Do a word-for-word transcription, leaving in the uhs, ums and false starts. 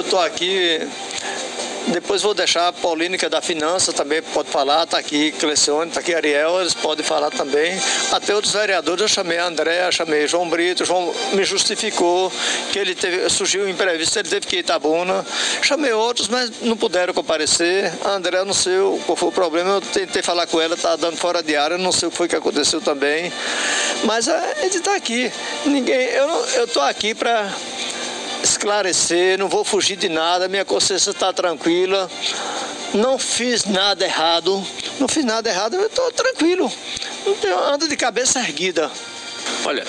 estou aqui, depois vou deixar a Pauline, que é da Finança, também pode falar, está aqui Clecione, está aqui Ariel, eles podem falar também. Até outros vereadores, eu chamei a André, chamei João Brito, João me justificou que ele teve, surgiu um imprevisto, ele teve que ir a Itabuna. Chamei outros, mas não puderam comparecer. A André, não sei qual foi o problema, eu tentei falar com ela, está dando fora de área, não sei o que foi que aconteceu também. Mas a gente está aqui, ninguém, eu estou aqui para esclarecer, não vou fugir de nada, minha consciência está tranquila, não fiz nada errado, não fiz nada errado, eu estou tranquilo, ando de cabeça erguida. Olha,